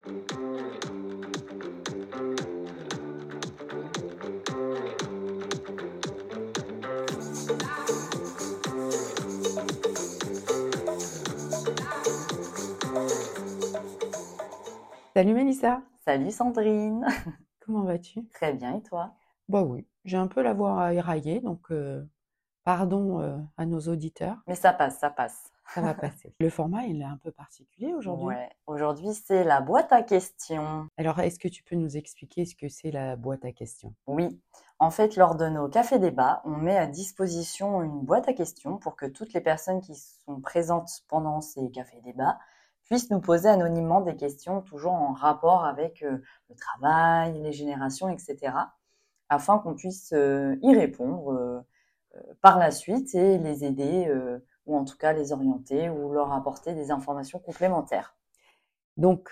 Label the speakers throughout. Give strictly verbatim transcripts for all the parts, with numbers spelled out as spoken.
Speaker 1: Salut Mélissa,
Speaker 2: Salut Sandrine.
Speaker 1: comment vas-tu?
Speaker 2: Très bien, et toi?
Speaker 1: Bah oui, j'ai un peu la voix éraillée, donc euh, pardon euh, à nos auditeurs,
Speaker 2: Mais ça passe, ça passe.
Speaker 1: ça va passer. Le format, il est un peu particulier aujourd'hui.
Speaker 2: Ouais, aujourd'hui c'est la boîte à questions.
Speaker 1: Alors, est-ce que tu peux nous expliquer ce que c'est la boîte à questions?
Speaker 2: Oui, en fait, lors de nos cafés débats, on met à disposition une boîte à questions pour que toutes les personnes qui sont présentes pendant ces cafés débats puissent nous poser anonymement des questions toujours en rapport avec euh, le travail, les générations, et cetera, afin qu'on puisse euh, y répondre euh, euh, par la suite et les aider, euh, ou en tout cas les orienter ou leur apporter des informations complémentaires.
Speaker 1: Donc,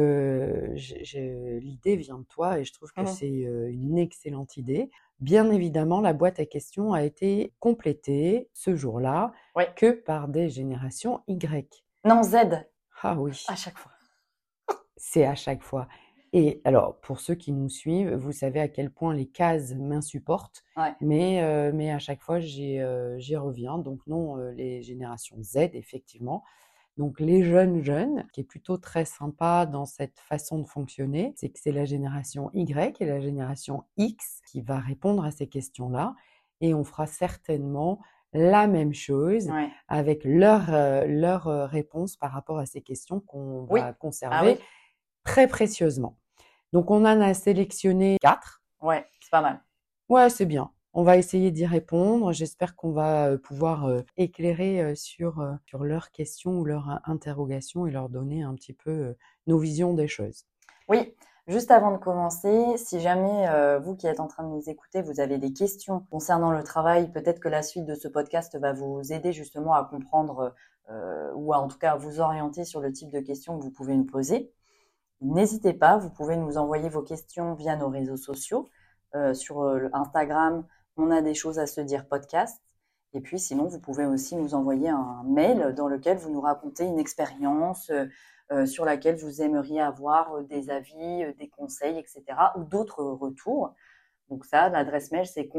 Speaker 1: euh, j'ai- j'ai- l'idée vient de toi et je trouve que
Speaker 2: Mhm.
Speaker 1: c'est euh, une excellente idée. Bien évidemment, la boîte à questions a été complétée ce jour-là
Speaker 2: Oui.
Speaker 1: que par des générations Y.
Speaker 2: Non, Z,
Speaker 1: Ah oui.
Speaker 2: à chaque fois.
Speaker 1: C'est à chaque fois. Et alors, pour ceux qui nous suivent, vous savez à quel point les cases m'insupportent,
Speaker 2: Ouais.
Speaker 1: mais, euh, mais à chaque fois, j'y euh, j'y reviens. Donc non, euh, les générations Z, effectivement. Donc les jeunes jeunes, qui est plutôt très sympa dans cette façon de fonctionner, c'est que c'est la génération Y et la génération X qui va répondre à ces questions-là. Et on fera certainement la même chose
Speaker 2: Ouais.
Speaker 1: avec leur, euh, leur euh, réponse par rapport à ces questions qu'on
Speaker 2: Oui.
Speaker 1: va
Speaker 2: Ah
Speaker 1: conserver
Speaker 2: oui.
Speaker 1: très précieusement. Donc on en a sélectionné quatre.
Speaker 2: Ouais, c'est pas mal.
Speaker 1: Ouais, c'est bien. On va essayer d'y répondre. J'espère qu'on va euh, pouvoir euh, éclairer euh, sur, euh, sur leurs questions ou leurs euh, interrogations et leur donner un petit peu euh, nos visions des choses.
Speaker 2: Oui, juste avant de commencer, si jamais euh, vous qui êtes en train de nous écouter, vous avez des questions concernant le travail, peut-être que la suite de ce podcast va vous aider justement à comprendre euh, ou à, en tout cas à vous orienter sur le type de questions que vous pouvez nous poser. N'hésitez pas, vous pouvez nous envoyer vos questions via nos réseaux sociaux. Euh, sur euh, Instagram, on a des choses à se dire podcast. Et puis sinon, vous pouvez aussi nous envoyer un mail dans lequel vous nous racontez une expérience euh, euh, sur laquelle vous aimeriez avoir euh, des avis, euh, des conseils, et cetera, ou d'autres retours. Donc ça, l'adresse mail, c'est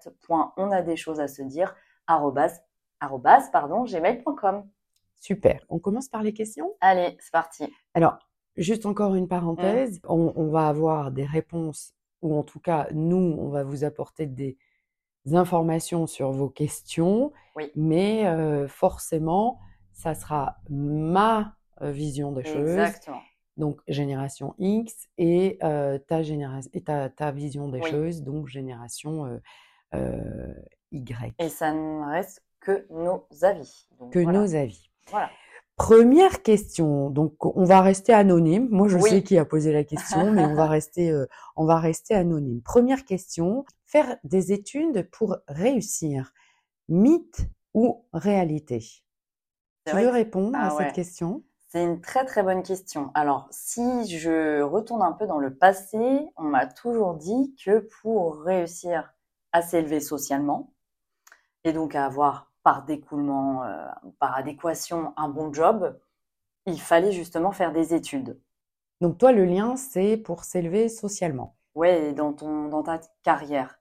Speaker 2: contact.onadeschosesasedire arrobas, arrobas, pardon, gmail point com.
Speaker 1: Super. On commence par les questions?
Speaker 2: Allez, c'est parti.
Speaker 1: Alors, juste encore une
Speaker 2: Mmh.
Speaker 1: parenthèse. On, on va avoir des réponses, ou en tout cas, nous, on va vous apporter des informations sur vos questions,
Speaker 2: Oui,
Speaker 1: mais euh, forcément, ça sera ma euh, vision des choses.
Speaker 2: exactement.
Speaker 1: Donc génération X et euh, ta génération et ta, ta vision des
Speaker 2: Oui.
Speaker 1: choses, donc génération euh, euh, Y.
Speaker 2: Et ça ne reste que nos avis. Donc
Speaker 1: Que
Speaker 2: voilà.
Speaker 1: nos avis.
Speaker 2: Voilà.
Speaker 1: Première question. Donc on va rester anonyme. Moi je
Speaker 2: Oui.
Speaker 1: sais qui a posé la question, mais on va rester euh, on va rester anonyme. Première question. Faire des études pour réussir, mythe ou réalité?
Speaker 2: C'est
Speaker 1: Tu
Speaker 2: vrai
Speaker 1: veux
Speaker 2: que
Speaker 1: répondre à
Speaker 2: ah
Speaker 1: cette
Speaker 2: ouais,
Speaker 1: question?
Speaker 2: c'est une très très bonne question. Alors, si je retourne un peu dans le passé, on m'a toujours dit que pour réussir à s'élever socialement et donc à avoir par découlement, euh, par adéquation un bon job, il fallait justement faire des études.
Speaker 1: Donc toi le lien c'est pour s'élever socialement.
Speaker 2: Ouais, dans ton dans ta carrière.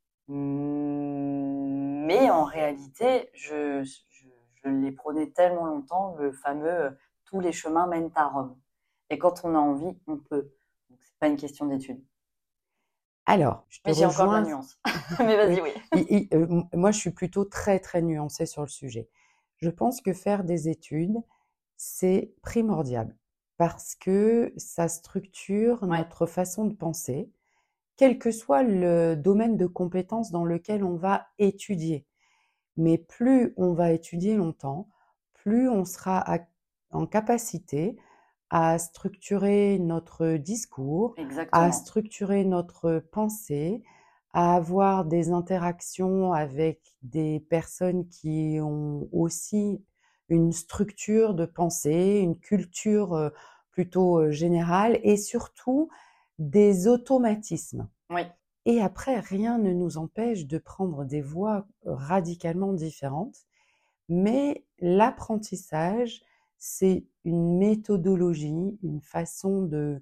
Speaker 2: Mais en réalité, je, je, je l'ai prôné tellement longtemps, le fameux euh, tous les chemins mènent à Rome. Et quand on a envie, on peut. Donc c'est pas une question d'étude.
Speaker 1: Alors, je te
Speaker 2: Mais j'ai encore de la
Speaker 1: rejoins.
Speaker 2: nuance. Mais vas-y,
Speaker 1: Oui,
Speaker 2: oui.
Speaker 1: et- et, euh, m- moi je suis plutôt très très nuancée sur le sujet. Je pense que faire des études, c'est primordial parce que ça structure
Speaker 2: Ouais,
Speaker 1: notre façon de penser, quel que soit le domaine de compétences dans lequel on va étudier. Mais plus on va étudier longtemps, plus on sera à- en capacité à structurer notre discours, à
Speaker 2: exactement.
Speaker 1: structurer notre pensée, à avoir des interactions avec des personnes qui ont aussi une structure de pensée, une culture euh, plutôt euh, générale et surtout des automatismes.
Speaker 2: Oui,
Speaker 1: Et après, rien ne nous empêche de prendre des voies radicalement différentes, mais l'apprentissage, c'est une méthodologie, une façon de,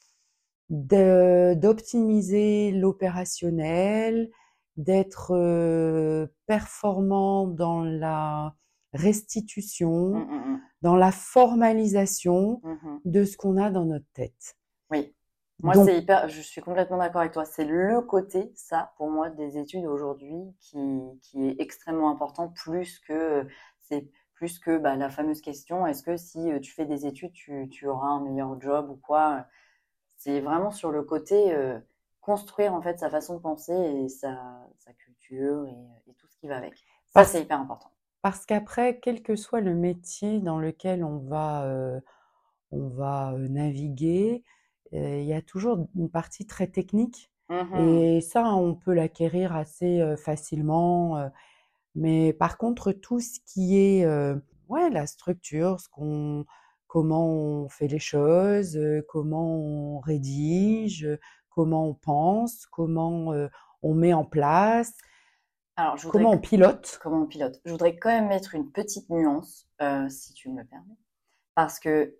Speaker 1: de d'optimiser l'opérationnel, d'être euh, performant dans la restitution,
Speaker 2: Mmh, mmh, mmh.
Speaker 1: dans la formalisation
Speaker 2: Mmh.
Speaker 1: de ce qu'on a dans notre tête.
Speaker 2: Oui. Moi,
Speaker 1: Donc,
Speaker 2: c'est hyper, je suis complètement d'accord avec toi. C'est le côté, ça, pour moi, des études aujourd'hui qui, qui est extrêmement important, plus que, c'est plus que bah, la fameuse question, est-ce que si euh, tu fais des études, tu, tu auras un meilleur job ou quoi? C'est vraiment sur le côté euh, construire en fait sa façon de penser et sa, sa culture et, et tout ce qui va avec. Ça,
Speaker 1: parce,
Speaker 2: c'est hyper important.
Speaker 1: parce qu'après, quel que soit le métier dans lequel on va, euh, on va euh, naviguer, euh, il y a toujours une partie très technique.
Speaker 2: Mhm.
Speaker 1: Et ça, on peut l'acquérir assez euh, facilement. euh, Mais par contre, tout ce qui est, euh, ouais, la structure, ce qu'on, comment on fait les choses, euh, comment on rédige, euh, comment on pense, comment euh, on met en place,
Speaker 2: Alors, je voudrais,
Speaker 1: comment on pilote.
Speaker 2: comment on pilote? Je voudrais quand même mettre une petite nuance, euh, si tu me le permets, parce que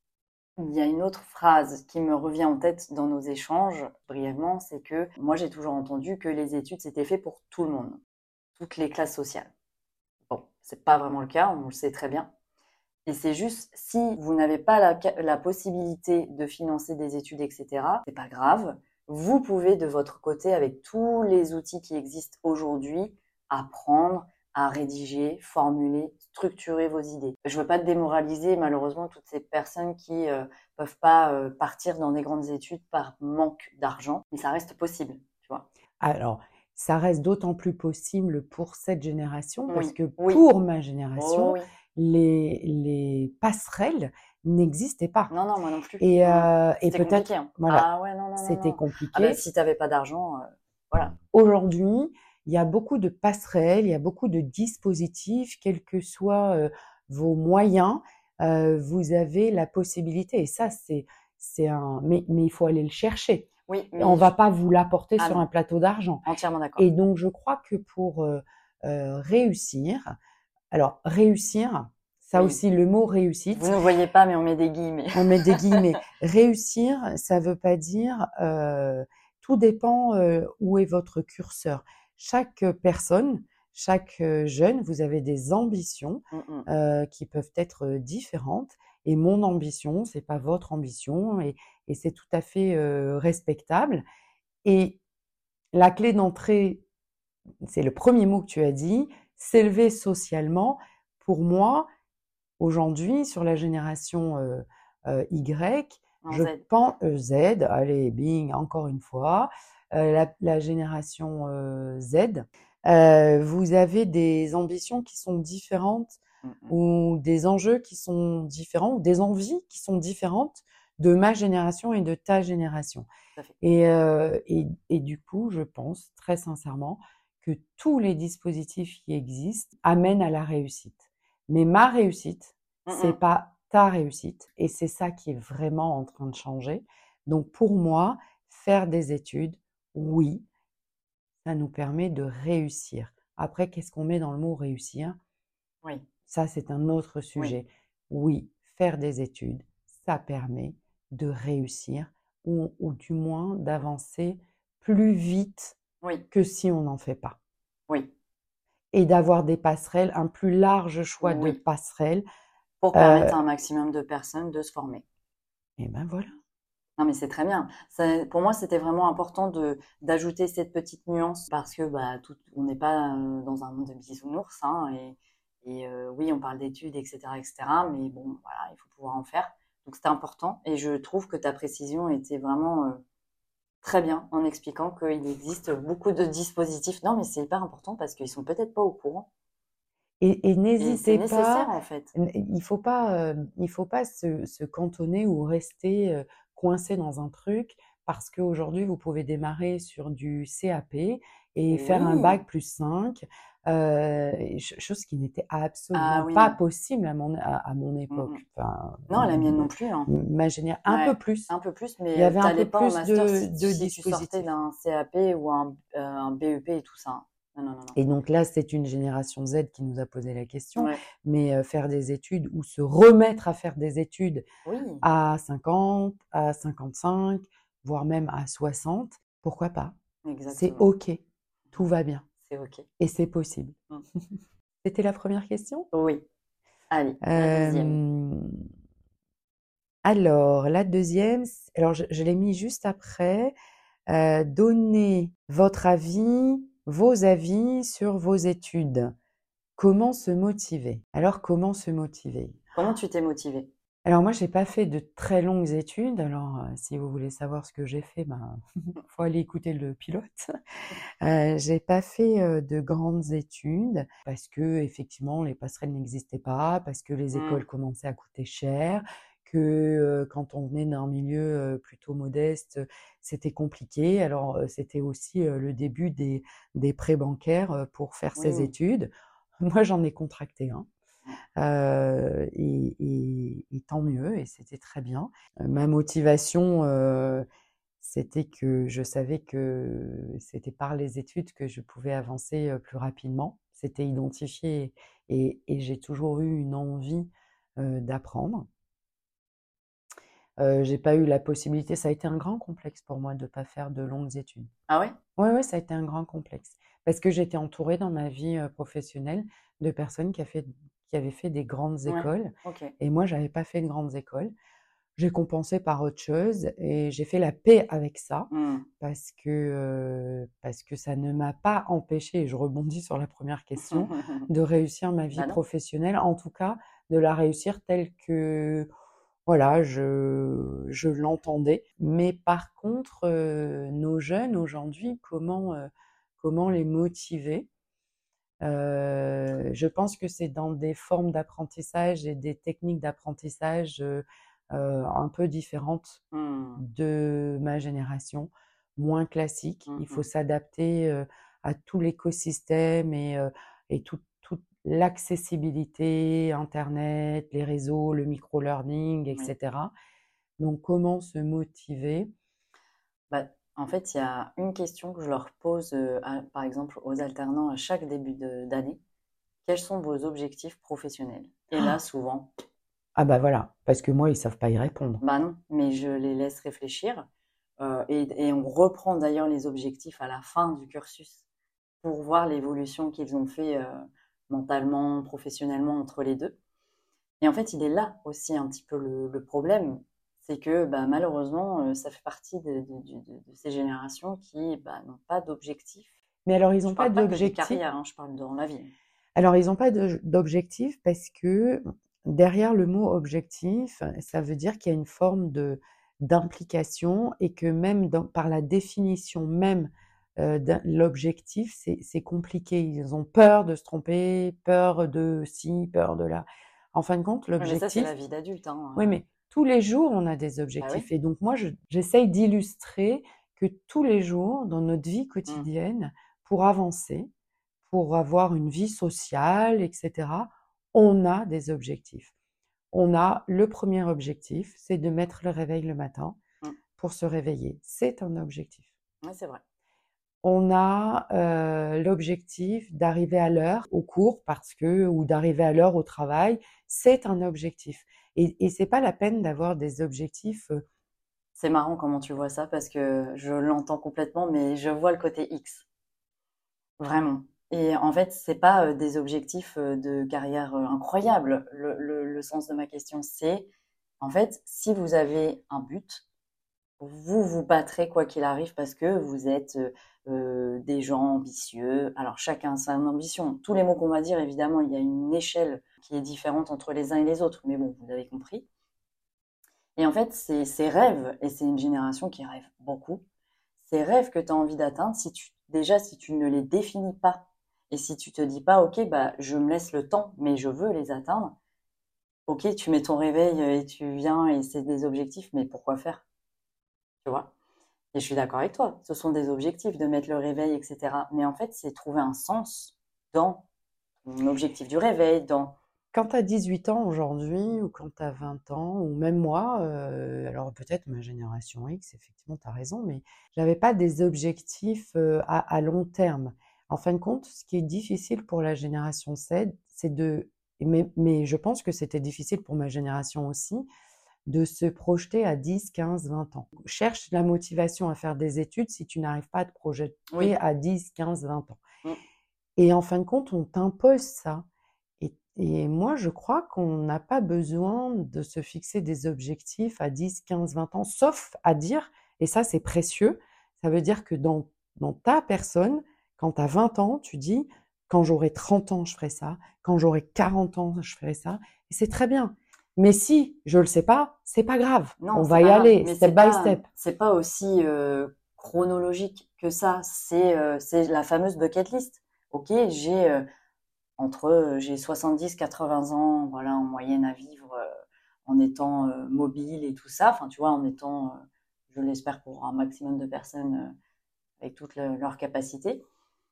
Speaker 2: il y a une autre phrase qui me revient en tête dans nos échanges, brièvement, c'est que moi j'ai toujours entendu que les études c'était fait pour tout le monde, toutes les classes sociales. Bon, c'est pas vraiment le cas, on le sait très bien. Et c'est juste, si vous n'avez pas la, la possibilité de financer des études, et cetera, c'est pas grave. Vous pouvez de votre côté, avec tous les outils qui existent aujourd'hui, apprendre à rédiger, formuler, structurer vos idées. Je veux pas démoraliser malheureusement toutes ces personnes qui euh, peuvent pas euh, partir dans des grandes études par manque d'argent, mais ça reste possible, tu vois.
Speaker 1: Alors, ça reste d'autant plus possible pour cette génération parce
Speaker 2: Oui,
Speaker 1: que
Speaker 2: oui,
Speaker 1: pour ma
Speaker 2: oh
Speaker 1: génération,
Speaker 2: oui.
Speaker 1: les, les passerelles n'existaient pas.
Speaker 2: Non, non, moi non plus.
Speaker 1: Et,
Speaker 2: Mmh.
Speaker 1: euh, et
Speaker 2: C'était compliqué,
Speaker 1: peut-être,
Speaker 2: hein.
Speaker 1: voilà,
Speaker 2: Ah ouais, non, non, non,
Speaker 1: c'était
Speaker 2: non. Ah bah
Speaker 1: compliqué.
Speaker 2: si t'avais pas d'argent, euh, voilà.
Speaker 1: Aujourd'hui, il y a beaucoup de passerelles, il y a beaucoup de dispositifs, quels que soient euh, vos moyens, euh, vous avez la possibilité. Et ça, c'est, c'est un, mais, mais il faut aller le chercher.
Speaker 2: Oui,
Speaker 1: Et on
Speaker 2: mais
Speaker 1: va
Speaker 2: je...
Speaker 1: pas vous l'apporter
Speaker 2: Ah
Speaker 1: sur un
Speaker 2: non,
Speaker 1: plateau d'argent.
Speaker 2: entièrement d'accord.
Speaker 1: Et donc, je crois que pour euh, euh, réussir, alors réussir, ça
Speaker 2: Oui,
Speaker 1: aussi, le mot
Speaker 2: vous
Speaker 1: réussite,
Speaker 2: ne voyez pas, mais on met des guillemets.
Speaker 1: on met des guillemets. Réussir, ça veut pas dire, euh, tout dépend euh, où est votre curseur. Chaque personne, chaque euh, jeune, vous avez des ambitions
Speaker 2: Mm, mm.
Speaker 1: euh, qui peuvent être euh, différentes. Et mon ambition, c'est pas votre ambition, et, et c'est tout à fait euh, respectable. Et la clé d'entrée, c'est le premier mot que tu as dit, s'élever socialement. Pour moi, aujourd'hui, sur la génération euh, euh, Y,
Speaker 2: En
Speaker 1: je
Speaker 2: Z.
Speaker 1: pense euh, Z, allez, bing, encore une fois, euh, la, la génération euh, Z, euh, vous avez des ambitions qui sont différentes
Speaker 2: Mm, mm.
Speaker 1: ou des enjeux qui sont différents ou des envies qui sont différentes de ma génération et de ta génération.
Speaker 2: Tout à fait.
Speaker 1: Et, euh, et, et du coup, je pense très sincèrement que tous les dispositifs qui existent amènent à la réussite. Mais ma réussite,
Speaker 2: Mm,
Speaker 1: c'est
Speaker 2: mm.
Speaker 1: pas ta réussite, et c'est ça qui est vraiment en train de changer. Donc pour moi, faire des études, oui, ça nous permet de réussir. Après, qu'est-ce qu'on met dans le mot réussir?
Speaker 2: Oui,
Speaker 1: Ça, c'est un autre
Speaker 2: oui,
Speaker 1: sujet. Oui, faire des études, ça permet de réussir ou, ou du moins d'avancer plus vite
Speaker 2: oui,
Speaker 1: que si on n'en fait pas.
Speaker 2: oui,
Speaker 1: Et d'avoir des passerelles, un plus large choix de
Speaker 2: oui.
Speaker 1: passerelles.
Speaker 2: Pour
Speaker 1: Euh,
Speaker 2: permettre à un maximum de personnes de se former.
Speaker 1: et ben voilà.
Speaker 2: Non, mais c'est très bien. Ça, pour moi, c'était vraiment important de d'ajouter cette petite nuance parce que bah tout, on n'est pas euh, dans un monde de bisounours, hein, et, et euh, oui, on parle d'études, et cetera, et cetera. Mais bon, voilà, il faut pouvoir en faire. Donc c'était important et je trouve que ta précision était vraiment euh, très bien en expliquant qu'il existe beaucoup de dispositifs. Non, mais c'est hyper important parce qu'ils sont peut-être pas au courant
Speaker 1: Et, et
Speaker 2: et c'est
Speaker 1: n'hésitez
Speaker 2: nécessaire
Speaker 1: pas,
Speaker 2: en fait.
Speaker 1: il faut pas, euh, il faut pas se, se cantonner ou rester euh, coincé dans un truc parce qu'aujourd'hui vous pouvez démarrer sur du C A P et faire un
Speaker 2: Oui.
Speaker 1: bac plus cinq, euh, chose qui n'était
Speaker 2: Ah
Speaker 1: absolument
Speaker 2: oui,
Speaker 1: pas
Speaker 2: non.
Speaker 1: possible à mon, à, à mon
Speaker 2: Mm, mm.
Speaker 1: époque. Enfin,
Speaker 2: Non, la mienne non plus, hein.
Speaker 1: ma génération, un peu
Speaker 2: Ouais,
Speaker 1: plus.
Speaker 2: un peu plus,
Speaker 1: Il y
Speaker 2: mais
Speaker 1: avait
Speaker 2: euh,
Speaker 1: un peu
Speaker 2: t'allais pas en
Speaker 1: plus
Speaker 2: master
Speaker 1: de,
Speaker 2: si,
Speaker 1: de
Speaker 2: si tu sortais
Speaker 1: dispositifs.
Speaker 2: d'un C A P ou un, euh, un B E P et tout ça, hein. Non, non, non, non.
Speaker 1: Et donc là, c'est une génération Z qui nous a posé la question,
Speaker 2: Ouais.
Speaker 1: mais euh, faire des études ou se remettre à faire des études
Speaker 2: Oui,
Speaker 1: à cinquante, à cinquante-cinq, voire même à soixante, pourquoi pas? C'est
Speaker 2: exactement.
Speaker 1: OK, tout va bien
Speaker 2: C'est OK.
Speaker 1: et c'est possible.
Speaker 2: Mm.
Speaker 1: C'était la première question?
Speaker 2: Oui. Allez, la deuxième.
Speaker 1: Euh, alors, la deuxième, c- alors je, je l'ai mis juste après. Euh, donnez votre avis, vos avis sur vos études. Comment se motiver? Alors, comment se motiver?
Speaker 2: Comment tu t'es motivée?
Speaker 1: Alors moi, j'ai pas fait de très longues études. Alors, euh, si vous voulez savoir ce que j'ai fait, ben, faut aller écouter le pilote. Euh, j'ai pas fait euh, de grandes études parce que effectivement, les passerelles n'existaient pas, parce que les
Speaker 2: Mm.
Speaker 1: écoles commençaient à coûter cher, que euh, quand on venait d'un milieu euh, plutôt modeste, c'était compliqué. Alors, euh, c'était aussi euh, le début des, des prêts bancaires euh, pour faire ses
Speaker 2: Oui.
Speaker 1: études. Moi, j'en ai contracté un. Heu et et et tant mieux et c'était très bien. Heu, ma motivation, heu, c'était que je savais que c'était par les études que je pouvais avancer, heu, plus rapidement. C'était identifié et et j'ai toujours eu une envie, heu, d'apprendre. Heu, j'ai pas eu la possibilité ça a été un grand complexe pour moi de pas faire de longues études.
Speaker 2: Ah ouais?
Speaker 1: Ouais, ouais, ça a été un grand complexe. Parce que j'étais entourée dans ma vie, heu, professionnelle de personnes qui a fait qui avaient fait des grandes
Speaker 2: Ouais.
Speaker 1: écoles
Speaker 2: OK.
Speaker 1: et moi, j'avais pas fait de grandes écoles. J'ai compensé par autre chose et j'ai fait la paix avec ça
Speaker 2: Mm.
Speaker 1: parce que, heu, parce que ça ne m'a pas empêchée et je rebondis sur la première question, de réussir ma vie
Speaker 2: Bah non.
Speaker 1: professionnelle, en tout cas de la réussir telle que voilà, je je l'entendais. Mais par contre, heu, nos jeunes aujourd'hui, comment, heu, comment les motiver? Heu, je pense que c'est dans des formes d'apprentissage et des techniques d'apprentissage, heu heu, un peu différentes
Speaker 2: Mm.
Speaker 1: de ma génération, moins classiques. Il faut
Speaker 2: Mhm.
Speaker 1: s'adapter, heu, à tout l'écosystème et heu et toute toute l'accessibilité, internet, les réseaux, le micro-learning et
Speaker 2: Oui.
Speaker 1: cetera. Donc comment se motiver?
Speaker 2: Bah, en fait, il y a une question que je leur pose, euh, à- par exemple, aux alternants à chaque début de- d'année. Quels sont vos objectifs professionnels? Et là, souvent,
Speaker 1: Ah bah voilà, parce que moi, ils savent pas y répondre.
Speaker 2: bah non, mais je les laisse réfléchir. Euh, et, et on reprend d'ailleurs les objectifs à la fin du cursus pour voir l'évolution qu'ils ont fait euh, mentalement, professionnellement entre les deux. Et en fait, il est là aussi un petit peu le, le problème. C'est que bah, malheureusement, euh, ça fait partie de, de- de- de- de ces générations qui bah, n'ont pas d'objectif.
Speaker 1: Mais alors ils
Speaker 2: Je
Speaker 1: ont pas
Speaker 2: parle pas que de
Speaker 1: d'objectif.
Speaker 2: carrière, hein, je parle dans la vie.
Speaker 1: Alors ils ont pas de d'objectif parce que derrière le mot objectif, ça veut dire qu'il y a une forme de d'implication et que même dans par la définition même, heu, d'un l'objectif, c'est c'est compliqué. Ils ont peur de se tromper, peur de ci, peur de là. En fin de compte,
Speaker 2: Oui, mais ça, c'est
Speaker 1: l'objectif
Speaker 2: la vie d'adulte,
Speaker 1: oui,
Speaker 2: hein.
Speaker 1: mais tous les jours, on a des
Speaker 2: Bah oui.
Speaker 1: objectifs et donc moi, je j'essaye d'illustrer que tous les jours, dans notre vie
Speaker 2: Mm.
Speaker 1: quotidienne, pour avancer, pour avoir une vie sociale et cetera, on a des objectifs. On a le premier objectif, c'est de mettre le réveil le matin
Speaker 2: Mm.
Speaker 1: pour se réveiller. C'est un objectif.
Speaker 2: Ouais, c'est vrai.
Speaker 1: On a, heu, l'objectif d'arriver à l'heure au cours parce que ou d'arriver à l'heure au travail, c'est un objectif et et c'est pas la peine d'avoir des objectifs, heu
Speaker 2: C'est marrant comment tu vois ça parce que je l'entends complètement, mais je vois le côté X. Vraiment. Et en fait, c'est pas euh, des objectifs euh, de carrière euh, incroyables. Le, le- le sens de ma question, c'est, en fait, si vous avez un but, vous vous battrez quoi qu'il arrive parce que vous êtes euh, euh, des gens ambitieux. Alors chacun a sa ambition. Tous les mots qu'on va dire, évidemment, il y a une échelle qui est différente entre les uns et les autres. Mais bon, vous avez compris. Et en fait, c'est ces rêves, et c'est une génération qui rêve beaucoup, ces rêves que tu as envie d'atteindre, si tu, déjà, si tu ne les définis pas, et si tu te dis pas, ok, bah, je me laisse le temps, mais je veux les atteindre, ok, tu mets ton réveil euh, et tu viens et c'est des objectifs, mais pourquoi faire, tu vois? Et je suis d'accord avec toi, ce sont des objectifs de mettre le réveil, et cetera. Mais en fait, c'est trouver un sens dans l'objectif du réveil, dans...
Speaker 1: Quand tu as dix-huit ans aujourd'hui ou quand tu as vingt ans ou même moi, heu, alors peut-être ma génération X, effectivement, tu as raison, mais j'avais pas des objectifs, heu, à à long terme. En fin de compte, ce qui est difficile pour la génération Z, c'est de, mais, mais je pense que c'était difficile pour ma génération aussi, de se projeter à dix, quinze, vingt ans. Cherche la motivation à faire des études si tu n'arrives pas à te projeter
Speaker 2: Oui.
Speaker 1: à dix, quinze, vingt ans.
Speaker 2: Mm.
Speaker 1: Et en fin de compte, on t'impose ça. Et, et moi, je crois qu'on n'a pas besoin de se fixer des objectifs à dix, quinze, vingt ans, sauf à dire, et ça c'est précieux, ça veut dire que dans, dans ta personne, quand tu as vingt ans, tu dis, quand j'aurai trente ans, je ferai ça, quand j'aurai quarante ans, je ferai ça, et c'est très bien. Mais si je le sais pas, c'est pas grave.
Speaker 2: Non,
Speaker 1: On
Speaker 2: c'est
Speaker 1: va y
Speaker 2: pas grave.
Speaker 1: aller,
Speaker 2: Mais
Speaker 1: step
Speaker 2: c'est
Speaker 1: by
Speaker 2: pas,
Speaker 1: step.
Speaker 2: c'est pas aussi euh, chronologique que ça. C'est euh, c'est la fameuse bucket list. Ok, j'ai euh, entre euh, j'ai soixante-dix, quatre-vingts ans, voilà, en moyenne à vivre euh, en étant euh, mobile et tout ça. Enfin, tu vois, en étant, euh, je l'espère pour un maximum de personnes euh, avec toutes le- leurs capacités.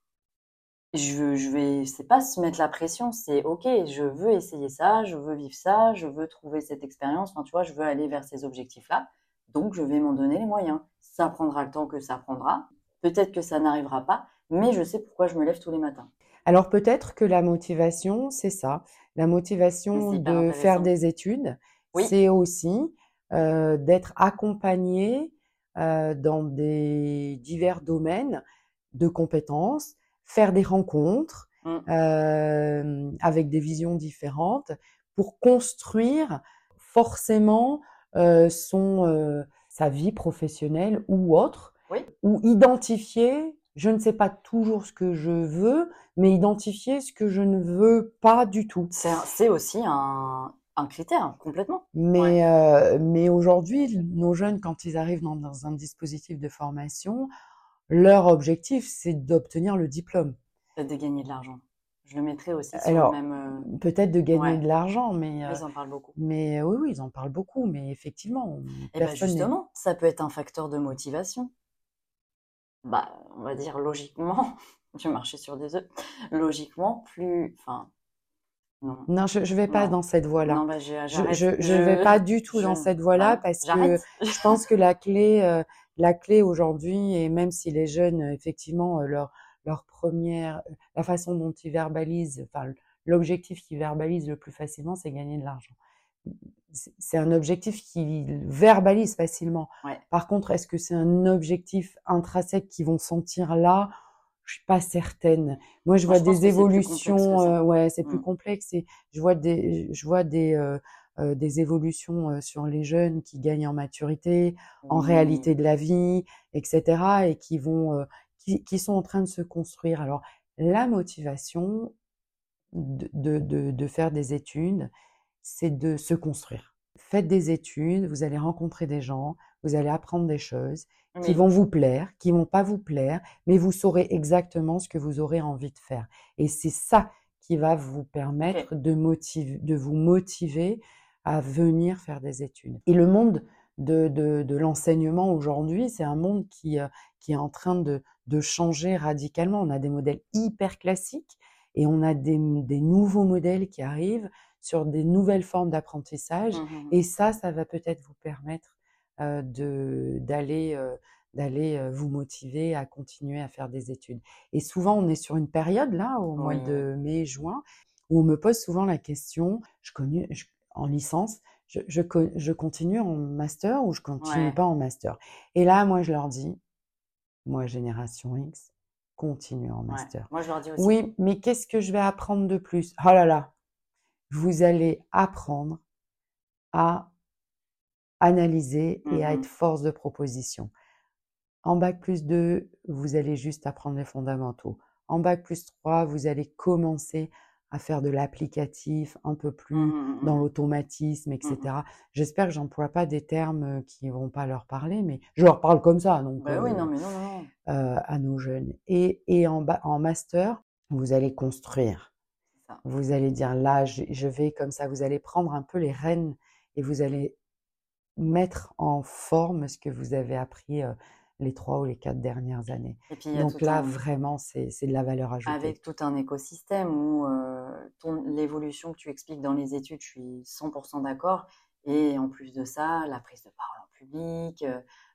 Speaker 2: Je, je vais, c'est pas se mettre la pression, c'est ok, je veux essayer ça, je veux vivre ça, je veux trouver cette expérience, enfin, tu vois, je veux aller vers ces objectifs-là, donc je vais m'en donner les moyens. Ça prendra le temps que ça prendra, peut-être que ça n'arrivera pas, mais je sais pourquoi je me lève tous les matins.
Speaker 1: Alors peut-être que la motivation, c'est ça. La
Speaker 2: Mais
Speaker 1: motivation
Speaker 2: c'est hyper
Speaker 1: de faire
Speaker 2: intéressant.
Speaker 1: des études,
Speaker 2: Oui,
Speaker 1: c'est aussi euh, d'être accompagné euh, dans des divers domaines de compétences, faire des rencontres
Speaker 2: mm,
Speaker 1: euh, avec des visions différentes pour construire forcément euh, son euh, sa vie professionnelle ou autre,
Speaker 2: oui,
Speaker 1: ou identifier, je ne sais pas toujours ce que je veux, mais identifier ce que je ne veux pas du tout.
Speaker 2: c'est un- c'est aussi un, un critère, complètement. Ouais,
Speaker 1: Mais, euh, mais aujourd'hui, nos jeunes, quand ils arrivent dans, dans un dispositif de formation, leur objectif, c'est d'obtenir le diplôme.
Speaker 2: peut-être de gagner de l'argent. Je le mettrai aussi sur le
Speaker 1: Alors,
Speaker 2: même. euh,
Speaker 1: peut-être de gagner
Speaker 2: Ouais,
Speaker 1: de l'argent, mais, euh,
Speaker 2: ils en parlent beaucoup.
Speaker 1: mais oui, oui, ils en parlent beaucoup, mais effectivement, on-
Speaker 2: Et ben
Speaker 1: personne n'est.
Speaker 2: justement, ça peut être un facteur de motivation. Bah, on va dire logiquement, je marchais sur des œufs. Logiquement, plus, enfin, non,
Speaker 1: Non, je, je vais pas
Speaker 2: non,
Speaker 1: dans cette
Speaker 2: non,
Speaker 1: voie-là.
Speaker 2: bah j'ai-
Speaker 1: Je,
Speaker 2: j'arrête,
Speaker 1: je, je vais
Speaker 2: je,
Speaker 1: pas du tout
Speaker 2: je,
Speaker 1: dans cette voie-là
Speaker 2: bah,
Speaker 1: parce que
Speaker 2: j'arrête.
Speaker 1: je pense que la clé, euh, la clé aujourd'hui, et même si les jeunes, euh, effectivement, euh, leur, leur première, la façon dont ils verbalisent, enfin, l'objectif qu'ils verbalisent le plus facilement, c'est gagner de l'argent. C'est c'est un objectif qu'ils verbalisent facilement.
Speaker 2: Ouais,
Speaker 1: Par contre, est-ce que c'est un objectif intrinsèque qu'ils vont sentir là? Je suis pas certaine. Moi, je
Speaker 2: moi
Speaker 1: vois
Speaker 2: je pense
Speaker 1: des
Speaker 2: que c'est plus complexe que
Speaker 1: évolutions,
Speaker 2: ça.
Speaker 1: euh, ouais, c'est plus
Speaker 2: Mm.
Speaker 1: complexe. Et je vois des, je vois des, euh, euh, des évolutions euh, sur les jeunes qui gagnent en maturité, en
Speaker 2: Oui,
Speaker 1: réalité de la vie, et cetera, et qui vont, euh, qui, qui sont en train de se construire. Alors, la motivation de, de, de, de faire des études, c'est de se construire. Faites des études, vous allez rencontrer des gens, vous allez apprendre des choses qui
Speaker 2: mais
Speaker 1: vont vous plaire, qui vont pas vous plaire, mais vous saurez exactement ce que vous aurez envie de faire. Et c'est ça qui va vous
Speaker 2: ok.
Speaker 1: permettre de motiver, de vous motiver à venir faire des études. Et le monde de, de, de l'enseignement aujourd'hui, c'est un monde qui, euh, qui est en train de, de changer radicalement. On a des modèles hyper classiques et on a des, des nouveaux modèles qui arrivent sur des nouvelles formes d'apprentissage.
Speaker 2: Mhm.
Speaker 1: Et ça, ça va peut-être vous permettre euh, de d'aller euh, d'aller euh, vous motiver à continuer à faire des études. Et souvent, on est sur une période là, au mois
Speaker 2: Oui,
Speaker 1: de mai, juin, où on me pose souvent la question, je connais, je- en licence, je, je, co- je continue en master ou je continue
Speaker 2: ouais,
Speaker 1: pas en master. Et là, moi, je leur dis, moi, génération X, continue en
Speaker 2: ouais.
Speaker 1: master.
Speaker 2: Moi je leur dis aussi.
Speaker 1: Oui, mais qu'est-ce que je vais apprendre de plus? Oh là là, vous allez apprendre à analyser et à être
Speaker 2: Mhm.
Speaker 1: force de proposition. En bac plus deux, vous allez juste apprendre les fondamentaux. En bac plus trois, vous allez commencer à faire de l'applicatif un peu plus
Speaker 2: Mhm,
Speaker 1: dans
Speaker 2: mhm,
Speaker 1: l'automatisme,
Speaker 2: mhm.
Speaker 1: et cetera. J'espère que j'emploie pas des termes qui vont pas leur parler, mais je leur parle comme ça, donc
Speaker 2: Bah oui, non,
Speaker 1: euh,
Speaker 2: mais non, non, non.
Speaker 1: euh, à nos jeunes. Et, et en, ba- en master, vous allez construire.
Speaker 2: C'est ça.
Speaker 1: Vous allez dire là, je, je vais comme ça. Vous allez prendre un peu les rênes et vous allez mettre en forme ce que vous avez appris euh, les trois ou les quatre dernières années.
Speaker 2: Et puis il y a
Speaker 1: Donc
Speaker 2: tout
Speaker 1: là,
Speaker 2: un,
Speaker 1: vraiment, c'est c'est de la valeur ajoutée.
Speaker 2: avec tout un écosystème où euh, ton, l'évolution que tu expliques dans les études, je suis cent pour cent d'accord. Et en plus de ça, la prise de parole en public, euh,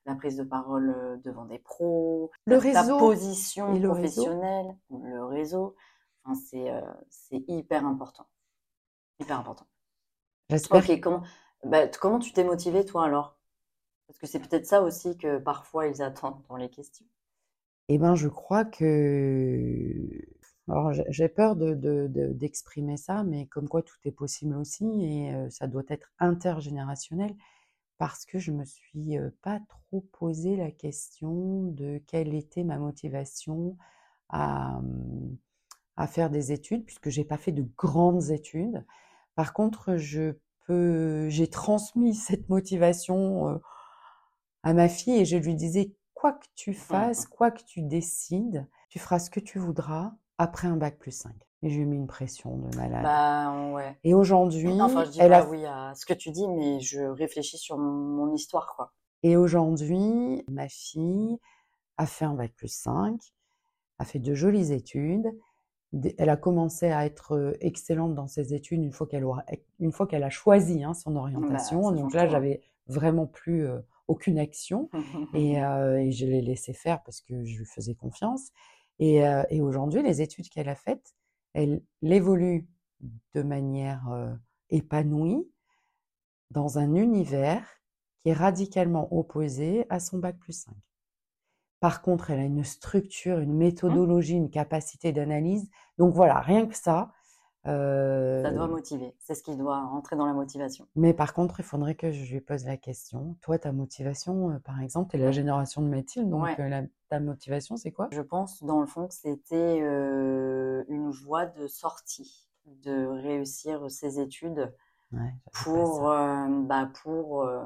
Speaker 2: la prise de parole euh, devant des pros,
Speaker 1: Le
Speaker 2: ta
Speaker 1: réseau
Speaker 2: position
Speaker 1: et le réseau.
Speaker 2: professionnelle, le réseau. Enfin, c'est euh, c'est hyper important. Hyper important.
Speaker 1: J'espère.
Speaker 2: Ok, comment, bah, t- comment tu t'es motivé toi alors? Parce que c'est peut-être ça aussi que parfois ils attendent dans les questions.
Speaker 1: Eh ben, je crois que. Alors, j'ai j'ai peur de, de- de- d'exprimer ça, mais comme quoi tout est possible aussi, et euh, ça doit être intergénérationnel, parce que je me suis euh, pas trop posé la question de quelle était ma motivation à, hum, à faire des études, puisque j'ai pas fait de grandes études. Par contre, je peux, j'ai transmis cette motivation euh, à ma fille et je lui disais, quoi que tu fasses, quoi que tu décides, tu feras ce que tu voudras après un bac plus cinq. Et je lui ai mis une pression de malade.
Speaker 2: Bah ouais.
Speaker 1: Et aujourd'hui,
Speaker 2: Enfin, je dis
Speaker 1: elle
Speaker 2: pas
Speaker 1: a,
Speaker 2: oui à ce que tu dis, mais je réfléchis sur mon, mon histoire, quoi.
Speaker 1: et aujourd'hui, ma fille a fait un bac plus cinq, a fait de jolies études. Elle a commencé à être euh, excellente dans ses études une fois qu'elle aura, une fois qu'elle a choisi hein, son
Speaker 2: Bah,
Speaker 1: orientation.
Speaker 2: ça
Speaker 1: Donc
Speaker 2: change
Speaker 1: là,
Speaker 2: tout, hein.
Speaker 1: j'avais vraiment plus euh, aucune action et, euh, et je l'ai laissé faire parce que je lui faisais confiance. Et, euh, et aujourd'hui, les études qu'elle a faites, elle évolue de manière euh, épanouie dans un univers qui est radicalement opposé à son bac plus cinq. Par contre, elle a une structure, une
Speaker 2: Hum,
Speaker 1: méthodologie, une capacité d'analyse. Donc voilà, rien que ça.
Speaker 2: Ça
Speaker 1: Euh,
Speaker 2: doit motiver. C'est ce qui doit rentrer dans la motivation.
Speaker 1: mais par contre, il faudrait que je lui pose la question. Toi, ta motivation, euh, par exemple, tu es la génération de Mathilde, donc
Speaker 2: Ouais.
Speaker 1: euh, la- ta motivation, c'est quoi?
Speaker 2: Je pense, dans le fond, que c'était euh, une voie de sortie, de réussir ses études
Speaker 1: Ouais, j'avais pas
Speaker 2: pour,
Speaker 1: ça.
Speaker 2: euh, bah, pour euh,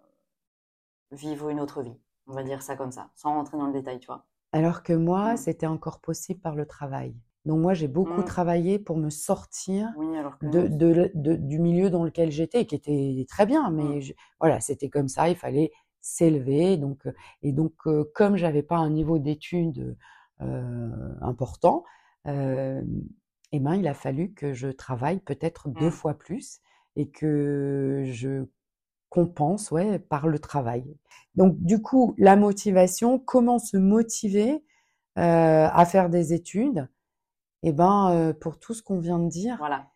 Speaker 2: vivre une autre vie. On va dire ça comme ça, sans rentrer dans le détail, tu vois.
Speaker 1: Alors que moi,
Speaker 2: Hum,
Speaker 1: c'était encore possible par le travail. Donc moi, j'ai beaucoup
Speaker 2: hum.
Speaker 1: travaillé pour me sortir
Speaker 2: Oui, alors que
Speaker 1: de,
Speaker 2: nous,
Speaker 1: de- de- du milieu dans lequel j'étais, qui était très bien,
Speaker 2: hum,
Speaker 1: mais je- voilà, c'était comme ça, il fallait s'élever. Donc, euh, et donc, euh, comme j'avais pas un niveau d'études euh, important, euh, eh ben, il a fallu que je travaille peut-être deux
Speaker 2: hum.
Speaker 1: fois plus et que je compense, ouais, par le travail. Donc, du coup, la motivation, comment se motiver euh, à faire des études? Eh ben, euh, pour tout ce qu'on vient de dire,
Speaker 2: Voilà.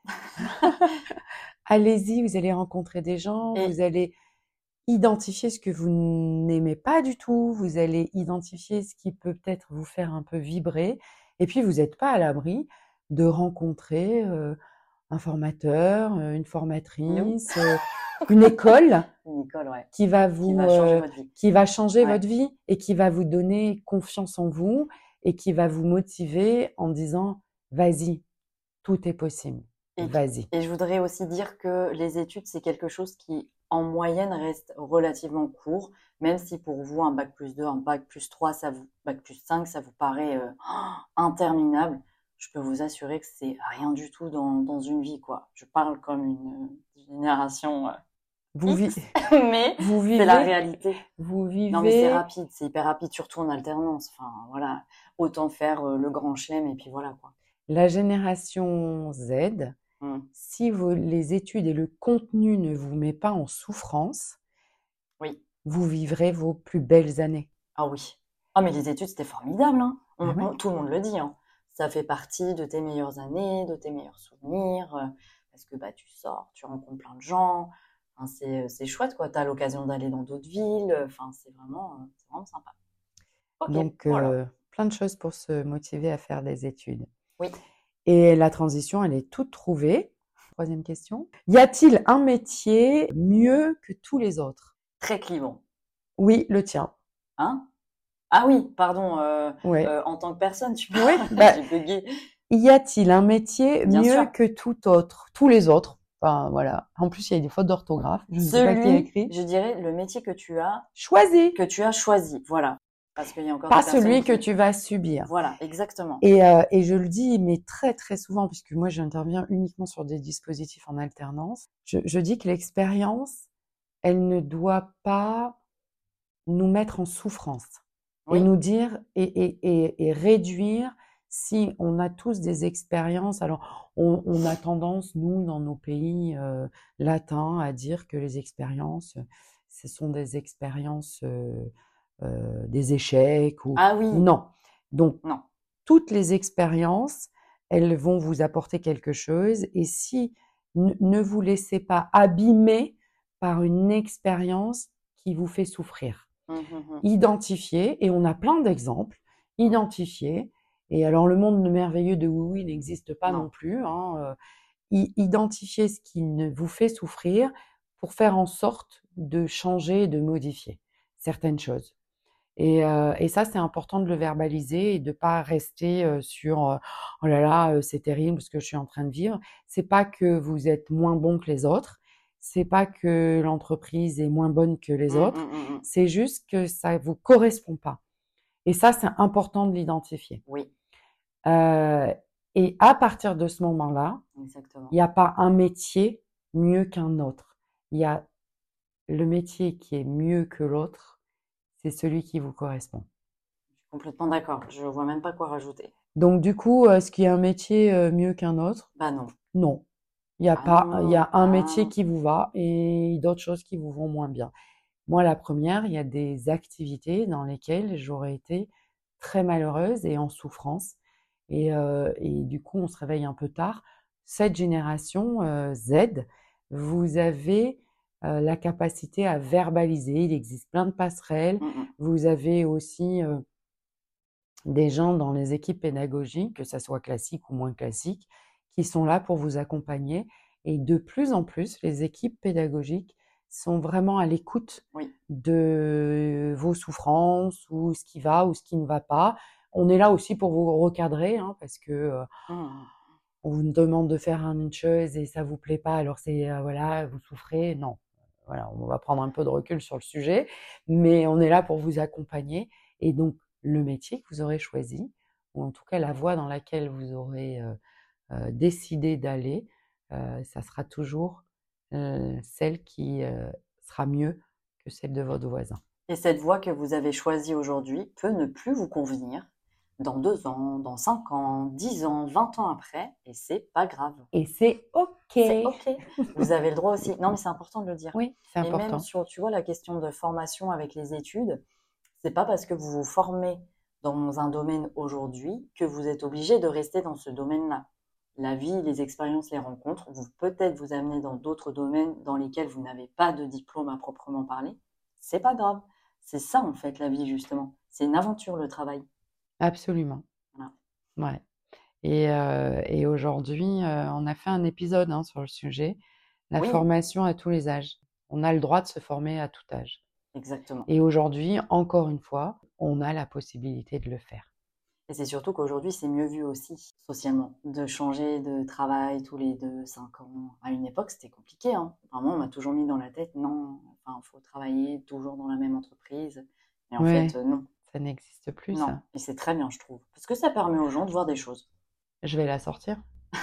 Speaker 1: allez-y, vous allez rencontrer des gens, vous
Speaker 2: Et
Speaker 1: allez identifier ce que vous n'aimez pas du tout, vous allez identifier ce qui peut peut-être vous faire un peu vibrer, et puis vous n'êtes pas à l'abri de rencontrer euh, un formateur, euh, une
Speaker 2: nous,
Speaker 1: formatrice, euh, une école
Speaker 2: Nicole, ouais,
Speaker 1: qui va
Speaker 2: qui
Speaker 1: vous,
Speaker 2: va changer
Speaker 1: euh,
Speaker 2: votre vie.
Speaker 1: qui va changer
Speaker 2: Ouais.
Speaker 1: votre vie et qui va vous donner confiance en vous et qui va vous motiver en disant, vas-y, tout est possible,
Speaker 2: Et,
Speaker 1: vas-y.
Speaker 2: et je voudrais aussi dire que les études, c'est quelque chose qui, en moyenne, reste relativement court, même si pour vous, un bac plus deux, un bac plus trois, ça vous, bac plus cinq, ça vous paraît euh, interminable. Je peux vous assurer que c'est rien du tout dans, dans une vie, quoi. Je parle comme une euh, génération euh,
Speaker 1: Vous, vi-
Speaker 2: X, mais
Speaker 1: vous
Speaker 2: c'est la
Speaker 1: vivez,
Speaker 2: réalité.
Speaker 1: vous
Speaker 2: Non, mais c'est
Speaker 1: vivez
Speaker 2: rapide, c'est hyper rapide, surtout en alternance. Enfin, voilà, autant faire euh, le grand chelem et puis voilà, quoi.
Speaker 1: la génération Z.
Speaker 2: Mm.
Speaker 1: Si vos- les études et le contenu ne vous met pas en souffrance,
Speaker 2: Oui.
Speaker 1: vous vivrez vos plus belles années.
Speaker 2: Ah oui. Ah mais les études, c'était formidable, hein.
Speaker 1: Ah
Speaker 2: On-
Speaker 1: ouais.
Speaker 2: on- tout le monde le dit, hein. Ça fait partie de tes meilleures années, de tes meilleurs souvenirs, euh, parce que bah tu sors, tu rencontres plein de gens. Enfin, c'est c'est chouette quoi. T'as l'occasion d'aller dans d'autres villes. Enfin, c'est vraiment, euh, c'est vraiment sympa. Ok,
Speaker 1: Donc,
Speaker 2: voilà.
Speaker 1: euh, plein de choses pour se motiver à faire des études.
Speaker 2: Oui.
Speaker 1: Et la transition, elle est toute trouvée. Troisième question. Y a-t-il un métier mieux que tous les autres?
Speaker 2: Très clivant.
Speaker 1: Oui, le tien.
Speaker 2: Hein? Ah oui, pardon. euh,
Speaker 1: Ouais.
Speaker 2: euh, en tant que personne, tu
Speaker 1: Oui,
Speaker 2: parles.
Speaker 1: bah,
Speaker 2: J'ai bugué.
Speaker 1: y a-t-il un métier
Speaker 2: Bien
Speaker 1: mieux
Speaker 2: sûr.
Speaker 1: que tout autre? Tous les autres. Enfin, voilà. En plus, il y a des fautes d'orthographe. Je ne sais pas qui a
Speaker 2: Celui,
Speaker 1: écrit.
Speaker 2: je dirais, le métier que tu as,
Speaker 1: Choisis.
Speaker 2: que tu as choisi. Voilà. Parce qu'il y a encore
Speaker 1: Pas
Speaker 2: des personnes
Speaker 1: celui que
Speaker 2: qui.
Speaker 1: tu vas subir.
Speaker 2: Voilà, exactement.
Speaker 1: Et, euh, et je le dis, mais très très souvent, puisque moi j'interviens uniquement sur des dispositifs en alternance, je, je dis que l'expérience, elle ne doit pas nous mettre en souffrance et
Speaker 2: Oui.
Speaker 1: nous dire et, et, et, et réduire si on a tous des expériences. Alors, on, on a tendance, nous, dans nos pays euh, latins, à dire que les expériences, ce sont des expériences euh, euh, des échecs ou
Speaker 2: Ah oui,
Speaker 1: non. Donc
Speaker 2: non.
Speaker 1: toutes les expériences, elles vont vous apporter quelque chose. Et si ne, ne vous laissez pas abîmer par une expérience qui vous fait souffrir,
Speaker 2: Hum, hum, hum.
Speaker 1: identifiez, et on a plein d'exemples, identifiez. Et alors le monde merveilleux de oui oui n'existe pas non,
Speaker 2: Non.
Speaker 1: plus. Hein, euh, i- identifiez ce qui ne vous fait souffrir pour faire en sorte de changer, de modifier certaines choses. Et, euh, et ça, c'est important de le verbaliser et de pas rester euh, sur euh, oh là là, euh, c'est terrible ce que je suis en train de vivre. C'est pas que vous êtes moins bon que les autres, c'est pas que l'entreprise est moins bonne que les
Speaker 2: Hum,
Speaker 1: autres,
Speaker 2: hum, hum, hum.
Speaker 1: c'est juste que ça vous correspond pas. Et ça, c'est important de l'identifier.
Speaker 2: Oui,
Speaker 1: Euh, et à partir de ce moment-là,
Speaker 2: exactement.
Speaker 1: il n'y a pas un métier mieux qu'un autre. Il y a le métier qui est mieux que l'autre, c'est celui qui vous correspond.
Speaker 2: Je suis complètement d'accord. Je vois même pas quoi rajouter.
Speaker 1: Donc du coup, est-ce qu'il y a un métier euh, mieux qu'un autre?
Speaker 2: Bah non.
Speaker 1: Non. Il y a
Speaker 2: Ah
Speaker 1: pas, il y
Speaker 2: non.
Speaker 1: a un
Speaker 2: Ah
Speaker 1: métier
Speaker 2: non.
Speaker 1: qui vous va et d'autres choses qui vous vont moins bien. Moi, la première, il y a des activités dans lesquelles j'aurais été très malheureuse et en souffrance. Et, euh, et du coup, on se réveille un peu tard. Cette génération euh, Z, vous avez euh, la capacité à verbaliser. Il existe plein de passerelles.
Speaker 2: Hum, hum.
Speaker 1: Vous avez aussi euh, des gens dans les équipes pédagogiques, que ça soit classique ou moins classique, qui sont là pour vous accompagner. Et de plus en plus, les équipes pédagogiques sont vraiment à l'écoute
Speaker 2: Oui.
Speaker 1: de vos souffrances ou ce qui va ou ce qui ne va pas. On est là aussi pour vous recadrer, hein, parce que euh,
Speaker 2: Hum, hum.
Speaker 1: on vous demande de faire une chose et ça vous plaît pas, alors c'est euh, voilà, vous souffrez. Non, voilà, on va prendre un peu de recul sur le sujet, mais on est là pour vous accompagner. Et donc, le métier que vous aurez choisi, ou en tout cas la voie dans laquelle vous aurez euh, euh, décidé d'aller, euh, ça sera toujours euh, celle qui euh, sera mieux que celle de votre voisin.
Speaker 2: Et cette voie que vous avez choisie aujourd'hui peut ne plus vous convenir dans deux ans, dans cinq ans, dix ans, vingt ans après, et c'est pas grave.
Speaker 1: Et c'est OK.
Speaker 2: C'est OK. Vous avez le droit aussi. Non, mais c'est important de le dire.
Speaker 1: Oui, c'est
Speaker 2: Et même
Speaker 1: important.
Speaker 2: sur, tu vois, la question de formation avec les études, c'est pas parce que vous vous formez dans un domaine aujourd'hui que vous êtes obligé de rester dans ce domaine-là. La vie, les expériences, les rencontres vont peut-être vous amener dans d'autres domaines dans lesquels vous n'avez pas de diplôme à proprement parler. C'est pas grave. C'est ça, en fait, la vie, justement. C'est une aventure, le travail.
Speaker 1: Absolument.
Speaker 2: Voilà.
Speaker 1: Ouais. Et, euh, et aujourd'hui, euh, on a fait un épisode hein, sur le sujet, la
Speaker 2: Oui,
Speaker 1: formation à tous les âges. On a le droit de se former à tout âge.
Speaker 2: exactement.
Speaker 1: Et aujourd'hui, encore une fois, on a la possibilité de le faire.
Speaker 2: Et c'est surtout qu'aujourd'hui, c'est mieux vu aussi, socialement, de changer de travail tous les deux, cinq ans. À une époque, c'était compliqué, hein. Vraiment, on m'a toujours mis dans la tête, non, enfin, faut travailler toujours dans la même entreprise. Et en
Speaker 1: Ouais,
Speaker 2: fait, euh, non,
Speaker 1: ça n'existe plus,
Speaker 2: non.
Speaker 1: ça.
Speaker 2: Et c'est très bien, je trouve. Parce que ça permet aux gens de voir des choses.
Speaker 1: Je vais la sortir.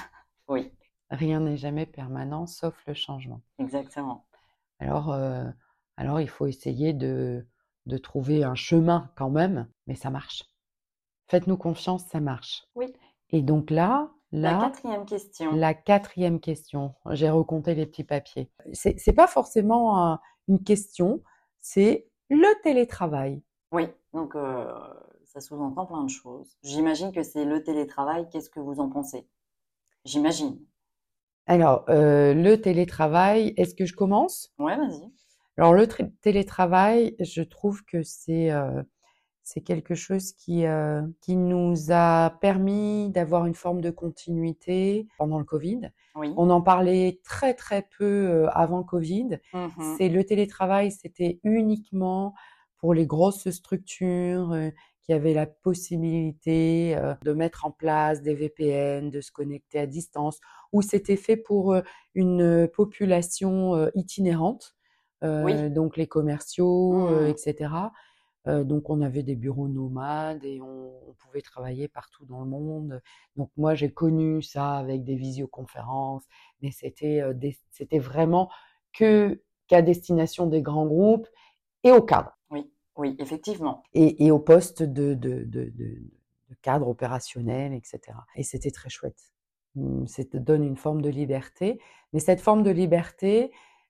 Speaker 2: Oui,
Speaker 1: Rien n'est jamais permanent, sauf le changement.
Speaker 2: exactement.
Speaker 1: Alors, euh, alors il faut essayer de, de trouver un chemin quand même, mais ça marche. Faites-nous confiance, ça marche.
Speaker 2: Oui.
Speaker 1: Et donc là,
Speaker 2: La
Speaker 1: là,
Speaker 2: quatrième question.
Speaker 1: la quatrième question, j'ai recompté les petits papiers. C'est, c'est pas forcément un- une question, c'est le télétravail.
Speaker 2: Oui, donc euh, ça sous-entend plein de choses. J'imagine que c'est le télétravail. Qu'est-ce que vous en pensez? J'imagine.
Speaker 1: Alors, euh, le télétravail, est-ce que je commence?
Speaker 2: Ouais, vas-y.
Speaker 1: Alors, le tra- télétravail, je trouve que c'est euh, c'est quelque chose qui, euh, qui nous a permis d'avoir une forme de continuité pendant le Covid.
Speaker 2: Oui.
Speaker 1: On en parlait très très peu euh, avant Covid.
Speaker 2: Mhm.
Speaker 1: C'est le télétravail, c'était uniquement pour les grosses structures euh, qui avaient la possibilité euh, de mettre en place des V P N, de se connecter à distance, ou c'était fait pour euh, une population euh, itinérante,
Speaker 2: Oui.
Speaker 1: euh, donc les commerciaux, euh,
Speaker 2: Mhm.
Speaker 1: et cetera. Euh, donc on avait des bureaux nomades et on, on pouvait travailler partout dans le monde. Donc moi j'ai connu ça avec des visioconférences, mais c'était euh, des- c'était vraiment que qu'à destination des grands groupes et aux cadres
Speaker 2: Oui, oui, effectivement.
Speaker 1: et, et aux postes de, de, de, de, de cadres opérationnels, et cetera. Et c'était très chouette. Hum, Ça te donne une forme de liberté, mais cette forme de liberté,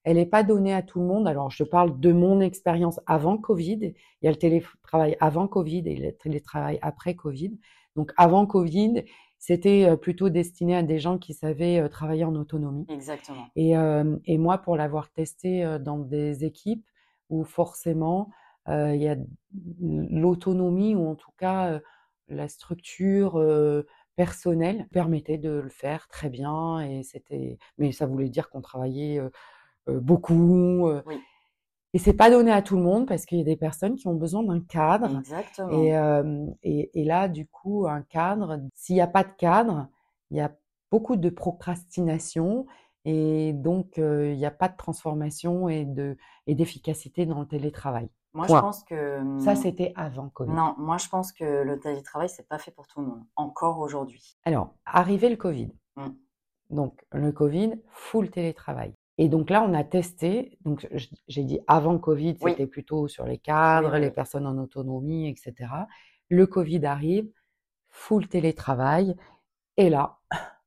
Speaker 1: elle n'est pas donnée à tout le monde. Alors, je parle de mon expérience avant Covid. Il y a le télétravail avant Covid et le télétravail après Covid. Donc, avant Covid, c'était plutôt destiné à des gens qui savaient travailler en autonomie.
Speaker 2: Exactement.
Speaker 1: Et, euh, et moi, pour l'avoir testé dans des équipes où forcément, euh, il y a l'autonomie ou en tout cas euh, la structure euh, personnelle permettait de le faire très bien. Et c'était, mais ça voulait dire qu'on travaillait euh, euh, beaucoup. Euh,
Speaker 2: Oui.
Speaker 1: Et c'est pas donné à tout le monde parce qu'il y a des personnes qui ont besoin d'un cadre.
Speaker 2: Exactement.
Speaker 1: Et, euh, et, et là, du coup, un cadre, s'il n'y a pas de cadre, il y a beaucoup de procrastination et donc euh, il n'y a pas de transformation et de et d'efficacité dans le télétravail.
Speaker 2: Moi, je
Speaker 1: Point.
Speaker 2: pense que
Speaker 1: Ça, c'était avant Covid.
Speaker 2: non, moi je pense que le télétravail c'est pas fait pour tout le monde, encore aujourd'hui.
Speaker 1: Alors, arrivé le Covid.
Speaker 2: Mm.
Speaker 1: Donc, le Covid, full télétravail. Et donc là, on a testé. Donc, j'ai dit avant Covid,
Speaker 2: Oui.
Speaker 1: c'était plutôt sur les cadres,
Speaker 2: Oui, oui,
Speaker 1: les
Speaker 2: oui.
Speaker 1: personnes en autonomie, et cetera. Le Covid arrive, full télétravail. Et là,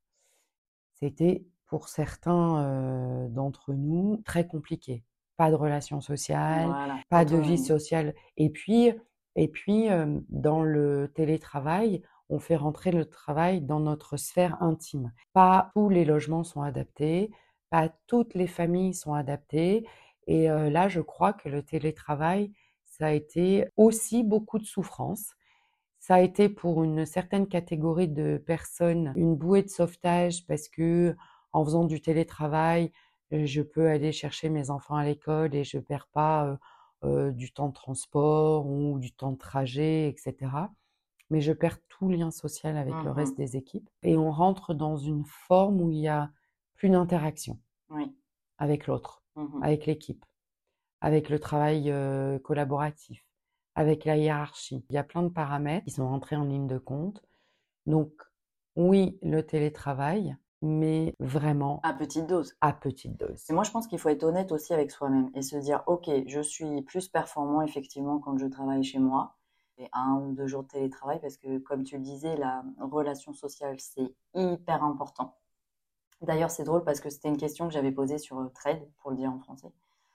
Speaker 1: c'était pour certains euh, d'entre nous très compliqué. Pas de relations sociales,
Speaker 2: Voilà,
Speaker 1: pas de vie
Speaker 2: autonomie.
Speaker 1: sociale. Et puis, et puis euh, dans le télétravail, on fait rentrer le travail dans notre sphère intime. Pas tous les logements sont adaptés, pas toutes les familles sont adaptées. Et euh, là, je crois que le télétravail, ça a été aussi beaucoup de souffrance. Ça a été pour une certaine catégorie de personnes une bouée de sauvetage parce que en faisant du télétravail, euh, je peux aller chercher mes enfants à l'école et je perds pas euh, euh, du temps de transport ou du temps de trajet, et cetera. Mais je perds tout lien social avec le reste
Speaker 2: Mhm.
Speaker 1: des équipes et on rentre dans une forme où il y a plus d'interaction
Speaker 2: Oui.
Speaker 1: avec l'autre,
Speaker 2: Mhm.
Speaker 1: avec l'équipe, avec le travail euh, collaboratif, avec la hiérarchie. Il y a plein de paramètres qui sont rentrés en ligne de compte. Donc, oui, le télétravail, mais vraiment
Speaker 2: À petite dose.
Speaker 1: à petite dose.
Speaker 2: Et moi, je pense qu'il faut être honnête aussi avec soi-même et se dire, ok, je suis plus performant effectivement quand je travaille chez moi, et un ou deux jours de télétravail, parce que comme tu le disais, la relation sociale, c'est hyper important. D'ailleurs, c'est drôle parce que c'était une question que j'avais posée sur euh, Trade, pour le dire en français,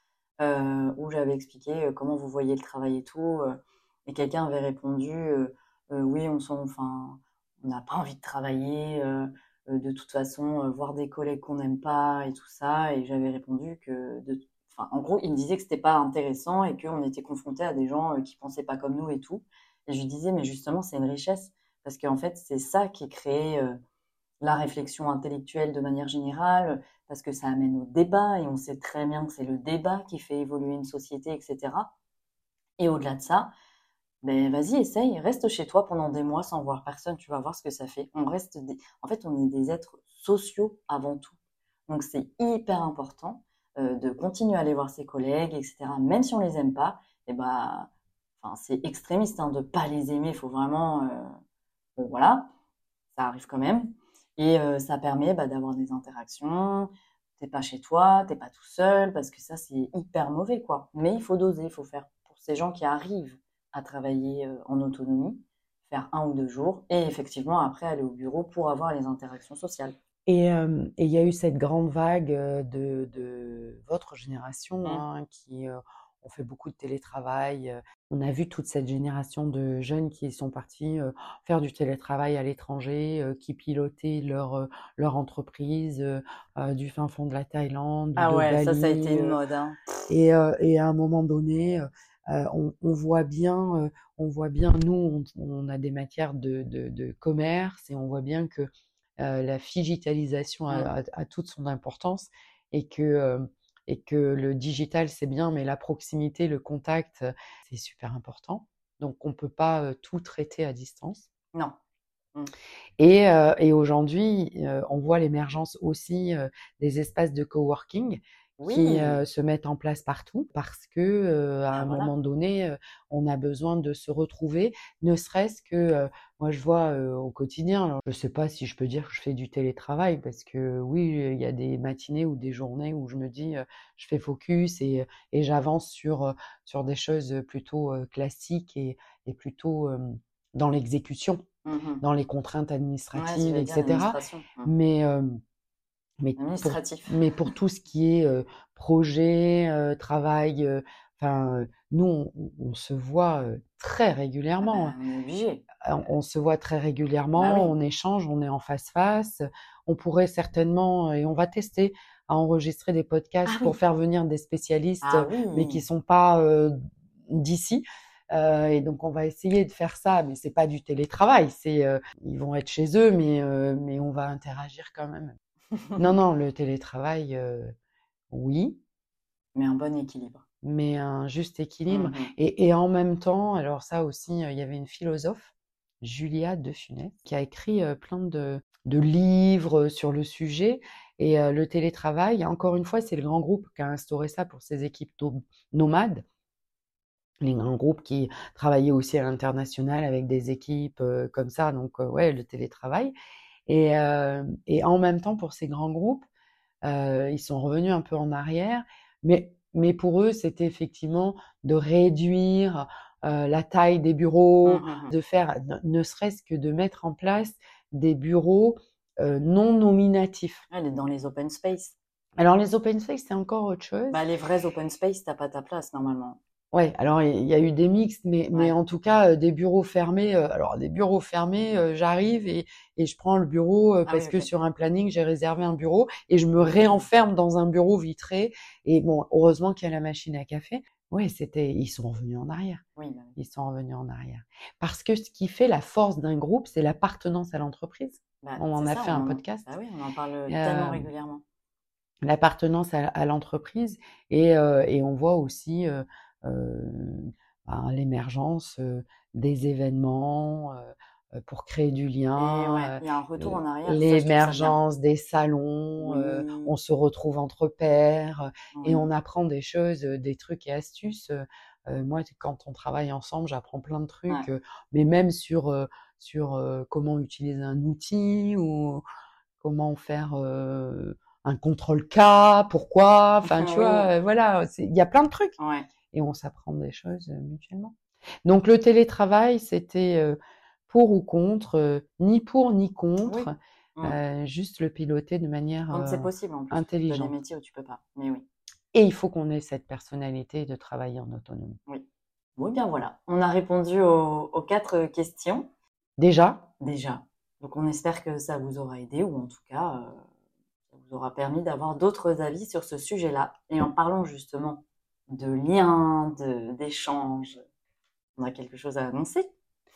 Speaker 2: euh, où j'avais expliqué euh, comment vous voyez le travail et tout, euh, et quelqu'un avait répondu, euh, euh, oui, on s'en, enfin, on n'a pas envie de travailler, euh, euh, de toute façon, euh, voir des collègues qu'on n'aime pas et tout ça, et j'avais répondu que, de, enfin, en gros, il me disait que c'était pas intéressant et qu'on était confronté à des gens euh, qui pensaient pas comme nous et tout, et je lui disais, mais justement, c'est une richesse, parce qu'en fait, c'est ça qui crée euh, la réflexion intellectuelle de manière générale, parce que ça amène au débat, et on sait très bien que c'est le débat qui fait évoluer une société, et cetera. Et au-delà de ça, ben vas-y, essaye, reste chez toi pendant des mois sans voir personne, tu vas voir ce que ça fait. On reste des... En fait, on est des êtres sociaux avant tout. Donc c'est hyper important euh, de continuer à aller voir ses collègues, et cetera. Même si on les aime pas, et ben, enfin, c'est extrémiste hein, de pas les aimer. Il faut vraiment, euh... bon voilà, ça arrive quand même. Et euh, ça permet bah, d'avoir des interactions. T'es pas chez toi, t'es pas tout seul, parce que ça, c'est hyper mauvais, quoi. Mais il faut doser, il faut faire pour ces gens qui arrivent à travailler euh, en autonomie, faire un ou deux jours, et effectivement, après, aller au bureau pour avoir les interactions sociales.
Speaker 1: Et euh, et il y a eu cette grande vague euh, de, de votre génération
Speaker 2: Mm.
Speaker 1: hein, qui euh, ont fait beaucoup de télétravail. euh. On a vu toute cette génération de jeunes qui sont partis euh, faire du télétravail à l'étranger, euh, qui pilotaient leur, euh, leur entreprise euh, euh, du fin fond de la Thaïlande ou
Speaker 2: Ah
Speaker 1: de
Speaker 2: ouais, ça, ça a été
Speaker 1: Bali.
Speaker 2: une
Speaker 1: euh,
Speaker 2: mode, hein.
Speaker 1: et, euh, et à un moment donné, euh, euh, on, on voit bien, euh, on voit bien, nous, on, on a des matières de, de, de commerce et on voit bien que euh, la digitalisation a,
Speaker 2: Mm.
Speaker 1: a, a toute son importance et que, euh, et que le digital, c'est bien, mais la proximité, le contact, euh, c'est super important. Donc, on ne peut pas euh, tout traiter à distance.
Speaker 2: Non. Mm.
Speaker 1: Et, euh, et aujourd'hui, euh, on voit l'émergence aussi euh, des espaces de coworking qui
Speaker 2: Oui,
Speaker 1: euh, se mettent en place partout parce que euh, à
Speaker 2: bah
Speaker 1: un
Speaker 2: voilà.
Speaker 1: moment donné, euh, on a besoin de se retrouver, ne serait-ce que euh, moi je vois euh, au quotidien. Alors, je sais pas si je peux dire que je fais du télétravail parce que oui, il y a des matinées ou des journées où je me dis euh, je fais focus et, et j'avance sur euh, sur des choses plutôt euh, classiques et, et plutôt euh, dans l'exécution
Speaker 2: Mhm.
Speaker 1: dans les contraintes
Speaker 2: Ouais, ce que
Speaker 1: administratives,
Speaker 2: j'allais dire,
Speaker 1: et cetera.
Speaker 2: l'administration. Mm.
Speaker 1: Mais, euh, Mais pour,
Speaker 2: Administratif.
Speaker 1: mais pour tout ce qui est euh, projet, euh, travail, euh, enfin, euh, nous, on, on se voit euh, très
Speaker 2: Ah
Speaker 1: régulièrement.
Speaker 2: ben, on est obligé.
Speaker 1: On, on se voit très
Speaker 2: Bah
Speaker 1: régulièrement,
Speaker 2: oui.
Speaker 1: on échange, on est en face-face. On pourrait certainement, et on va tester, à enregistrer des podcasts
Speaker 2: Ah
Speaker 1: pour
Speaker 2: oui.
Speaker 1: faire venir des spécialistes,
Speaker 2: Ah
Speaker 1: mais qui
Speaker 2: oui.
Speaker 1: sont pas euh, d'ici. Euh, et donc on va essayer de faire ça, mais c'est pas du télétravail. C'est, euh, ils vont être chez eux, mais euh, mais on va interagir quand même. Non, non, le télétravail, euh, oui,
Speaker 2: Mais un bon équilibre.
Speaker 1: mais un juste équilibre.
Speaker 2: Mhm.
Speaker 1: Et, et en même temps, alors ça aussi, euh, il y avait une philosophe, Julia De Funès, qui a écrit euh, plein de, de livres sur le sujet. Et euh, le télétravail, encore une fois, c'est le grand groupe qui a instauré ça pour ses équipes no- nomades. Les grands groupes qui travaillaient aussi à l'international avec des équipes euh, comme ça. Donc, euh, ouais, le télétravail. Et, euh, et en même temps, pour ces grands groupes, euh, ils sont revenus un peu en arrière, mais, mais pour eux, c'était effectivement de réduire euh, la taille des bureaux,
Speaker 2: Mhm.
Speaker 1: de faire, ne, ne serait-ce que de mettre en place des bureaux euh, non nominatifs.
Speaker 2: Elle est dans les open space.
Speaker 1: Alors les open space, c'est encore autre chose.
Speaker 2: Bah, les vrais open space, t'as pas ta place normalement.
Speaker 1: Ouais, alors il y a eu des mixtes, mais, mais
Speaker 2: Ouais.
Speaker 1: en tout cas, euh, des bureaux fermés. euh, alors, des bureaux fermés, euh, j'arrive et, et je prends le bureau euh,
Speaker 2: Ah
Speaker 1: parce
Speaker 2: oui,
Speaker 1: que
Speaker 2: ok.
Speaker 1: sur un planning, j'ai réservé un bureau et je me réenferme dans un bureau vitré. Et bon, heureusement qu'il y a la machine à café. Ouais, c'était, ils sont revenus en arrière.
Speaker 2: Oui, bah oui.
Speaker 1: Ils sont revenus en arrière. Parce que ce qui fait la force d'un groupe, c'est l'appartenance à l'entreprise.
Speaker 2: Bah,
Speaker 1: On en
Speaker 2: c'est
Speaker 1: a
Speaker 2: ça,
Speaker 1: fait
Speaker 2: on
Speaker 1: un
Speaker 2: en...
Speaker 1: podcast.
Speaker 2: Bah oui, on en parle tellement
Speaker 1: Euh,
Speaker 2: régulièrement.
Speaker 1: l'appartenance à, à l'entreprise et, euh, et on voit aussi euh, euh, ben, l'émergence euh, des événements euh, pour créer du
Speaker 2: Et ouais,
Speaker 1: lien,
Speaker 2: il y a un retour
Speaker 1: euh,
Speaker 2: en arrière, ça, je trouve ça bien.
Speaker 1: l'émergence des salons, euh,
Speaker 2: Oui,
Speaker 1: on se retrouve entre pairs et
Speaker 2: oui.
Speaker 1: on apprend des choses, euh, des trucs et astuces. Euh, moi, quand on travaille ensemble, j'apprends plein de
Speaker 2: Ouais.
Speaker 1: trucs, euh, mais même sur, euh, sur euh, comment utiliser un outil ou comment faire euh, un contrôle K, pourquoi, enfin tu
Speaker 2: Oui,
Speaker 1: vois, euh, voilà, c'est- il y a plein de trucs
Speaker 2: ouais.
Speaker 1: et on s'apprend des choses euh, mutuellement. Donc le télétravail, c'était euh, pour ou contre, euh, ni pour ni
Speaker 2: Oui.
Speaker 1: contre,
Speaker 2: Mm.
Speaker 1: euh, juste le piloter de manière
Speaker 2: Quand c'est
Speaker 1: euh,
Speaker 2: possible en plus, parce que t'as des
Speaker 1: intelligente.
Speaker 2: métiers où tu peux pas. Mais oui,
Speaker 1: Et il faut qu'on ait cette personnalité de travailler en autonomie.
Speaker 2: oui. Bon, eh bien voilà. On a répondu aux, aux quatre questions,
Speaker 1: Déjà,
Speaker 2: déjà. Donc on espère que ça vous aura aidé, ou en tout cas, euh, ça vous aura permis d'avoir d'autres avis sur ce sujet-là. Et en parlant justement de liens, de, d'échanges, on a quelque chose à annoncer.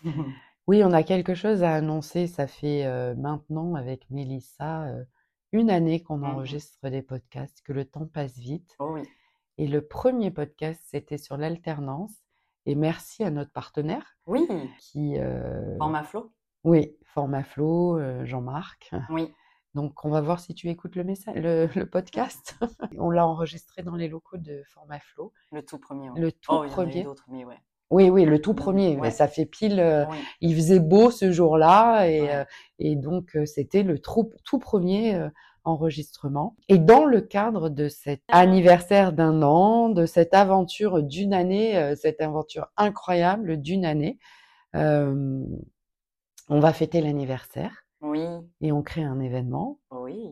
Speaker 1: oui, on a quelque chose à annoncer. Ça fait euh, maintenant avec Mélissa euh, une année qu'on
Speaker 2: Mhm.
Speaker 1: enregistre des podcasts, que le temps passe vite.
Speaker 2: Oh oui.
Speaker 1: Et le premier podcast, c'était sur l'alternance. Et merci à notre partenaire
Speaker 2: Oui,
Speaker 1: qui, euh,
Speaker 2: format flow.
Speaker 1: oui, Format Flo, euh, Jean-Marc.
Speaker 2: Oui.
Speaker 1: Donc, on va voir si tu écoutes le message, le, le podcast. On l'a enregistré dans les locaux de Format Flo,
Speaker 2: Le tout premier, ouais.
Speaker 1: le tout
Speaker 2: Oh, il y en a eu
Speaker 1: premier.
Speaker 2: d'autres, mais ouais.
Speaker 1: Oui, oui, le tout
Speaker 2: Non, mais
Speaker 1: premier. Mais
Speaker 2: ouais.
Speaker 1: ça fait pile. euh,
Speaker 2: Oui.
Speaker 1: il faisait beau ce jour-là et, euh,
Speaker 2: Ouais.
Speaker 1: et donc euh, c'était le trou- tout premier euh, enregistrement. Et dans le cadre de cet anniversaire d'un an, de cette aventure d'une année, euh, cette aventure incroyable d'une année, euh, on va fêter l'anniversaire
Speaker 2: Oui.
Speaker 1: et on crée un événement.
Speaker 2: Oui.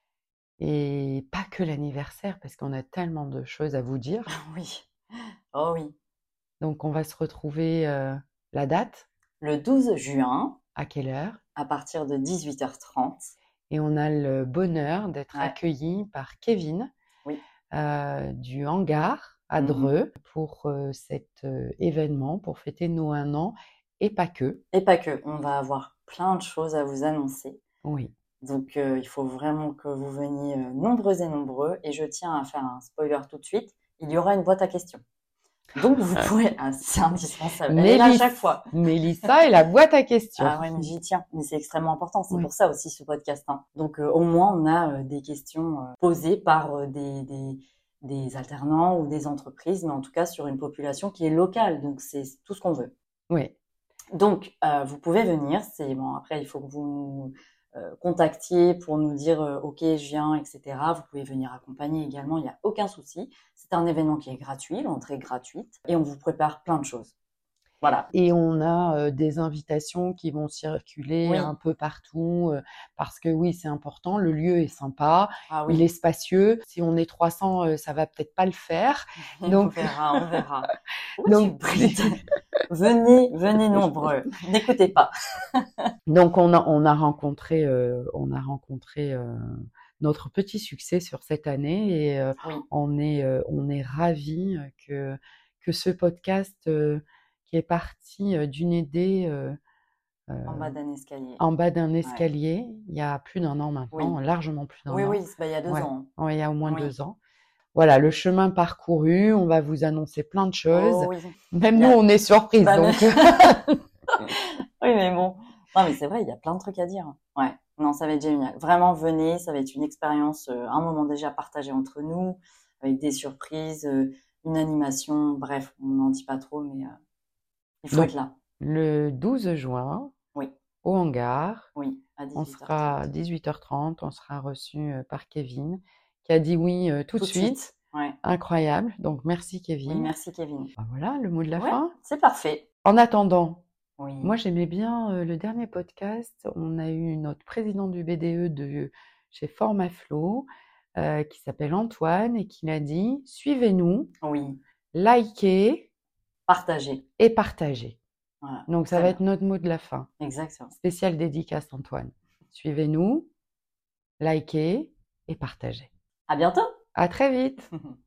Speaker 1: Et pas que l'anniversaire, parce qu'on a tellement de choses à vous dire.
Speaker 2: Oui. Oh oui.
Speaker 1: Donc on va se retrouver euh, la date,
Speaker 2: Le douze juin,
Speaker 1: à quelle heure.
Speaker 2: à partir de dix-huit heures trente.
Speaker 1: Et on a le bonheur d'être
Speaker 2: Ouais.
Speaker 1: accueillis par Kevin
Speaker 2: Oui.
Speaker 1: euh, du hangar à
Speaker 2: Mhm.
Speaker 1: Dreux pour euh, cet euh, événement, pour fêter nos un an, et pas que.
Speaker 2: Et pas que. On va avoir plein de choses à vous annoncer.
Speaker 1: Oui.
Speaker 2: Donc, euh, il faut vraiment que vous veniez euh, nombreux et nombreux. Et je tiens à faire un spoiler tout de suite. Il y aura une boîte à questions. Donc, vous pouvez... Ah, c'est indispensable. Elle est là à
Speaker 1: Mélis-
Speaker 2: chaque fois.
Speaker 1: Mélissa et la boîte à questions.
Speaker 2: Ah ouais, mais j'y tiens. Mais c'est extrêmement important. C'est
Speaker 1: Oui.
Speaker 2: pour ça aussi ce podcast. Hein. Donc, euh, au moins, on a euh, des questions euh, posées par euh, des, des, des alternants ou des entreprises, mais en tout cas sur une population qui est locale. Donc, c'est tout ce qu'on veut.
Speaker 1: Oui.
Speaker 2: Donc, euh, vous pouvez venir. C'est bon. Après, il faut que vous nous euh, contactiez pour nous dire euh, OK, je viens, et cetera. Vous pouvez venir accompagner également. Il n'y a aucun souci. C'est un événement qui est gratuit, l'entrée est gratuite, et on vous prépare plein de choses. Voilà.
Speaker 1: Et on a euh, des invitations qui vont circuler
Speaker 2: Oui.
Speaker 1: un peu partout euh, parce que oui, c'est important. Le lieu est sympa,
Speaker 2: Ah
Speaker 1: il
Speaker 2: oui.
Speaker 1: est spacieux. Si on est trois cents, euh, ça va peut-être pas le faire.
Speaker 2: On
Speaker 1: Donc,
Speaker 2: verra, on verra. Où tu
Speaker 1: donc,
Speaker 2: brides? Venez, venez nombreux. N'écoutez pas.
Speaker 1: donc on a on a rencontré euh, on a rencontré euh, notre petit succès sur cette année et euh,
Speaker 2: Oui.
Speaker 1: on est euh, on est ravis que que ce podcast euh, qui est parti euh, d'une idée euh,
Speaker 2: En bas
Speaker 1: euh,
Speaker 2: d'un escalier.
Speaker 1: en bas d'un
Speaker 2: Ouais.
Speaker 1: escalier, il y a plus d'un an maintenant,
Speaker 2: Oui.
Speaker 1: largement plus d'un
Speaker 2: Oui,
Speaker 1: an.
Speaker 2: oui, c'est- bah, il y a deux
Speaker 1: Ouais,
Speaker 2: ans.
Speaker 1: ouais, il y a au moins
Speaker 2: Oui.
Speaker 1: deux ans. Voilà, le chemin parcouru, on va vous annoncer plein de choses.
Speaker 2: Oh oui.
Speaker 1: Même
Speaker 2: Il y
Speaker 1: nous,
Speaker 2: a...
Speaker 1: on est surprises,
Speaker 2: Bah, mais-
Speaker 1: donc
Speaker 2: Oui, mais bon. Non, mais c'est vrai, il y a plein de trucs à dire. Ouais. Non, ça va être génial. Vraiment, venez. Ça va être une expérience, euh, un moment déjà partagé entre nous, avec des surprises, euh, une animation. Bref, on n'en dit pas trop, mais euh, il faut
Speaker 1: donc
Speaker 2: être là.
Speaker 1: le douze juin,
Speaker 2: Oui,
Speaker 1: au hangar,
Speaker 2: oui, à
Speaker 1: on
Speaker 2: dix-huit heures
Speaker 1: sera à
Speaker 2: trente.
Speaker 1: dix-huit heures trente, on sera reçu euh, par Kevin, qui a dit oui euh, tout de
Speaker 2: Tout de
Speaker 1: suite.
Speaker 2: suite. Ouais.
Speaker 1: Incroyable. Donc merci
Speaker 2: Oui,
Speaker 1: Kevin.
Speaker 2: merci Kevin.
Speaker 1: Ben voilà, le mot de la
Speaker 2: Ouais,
Speaker 1: fin.
Speaker 2: c'est parfait.
Speaker 1: En attendant,
Speaker 2: Oui.
Speaker 1: moi, j'aimais bien euh, le dernier podcast. On a eu notre président du B D E de chez Formaflow euh, qui s'appelle Antoine et qui l'a dit suivez-nous,
Speaker 2: Oui.
Speaker 1: likez
Speaker 2: Partagez.
Speaker 1: et partagez.
Speaker 2: Voilà.
Speaker 1: Donc, ça
Speaker 2: Très
Speaker 1: va
Speaker 2: bien.
Speaker 1: être notre mot de la fin.
Speaker 2: Exactement.
Speaker 1: Spécial dédicace, Antoine. Suivez-nous, likez et partagez.
Speaker 2: À bientôt.
Speaker 1: À très vite!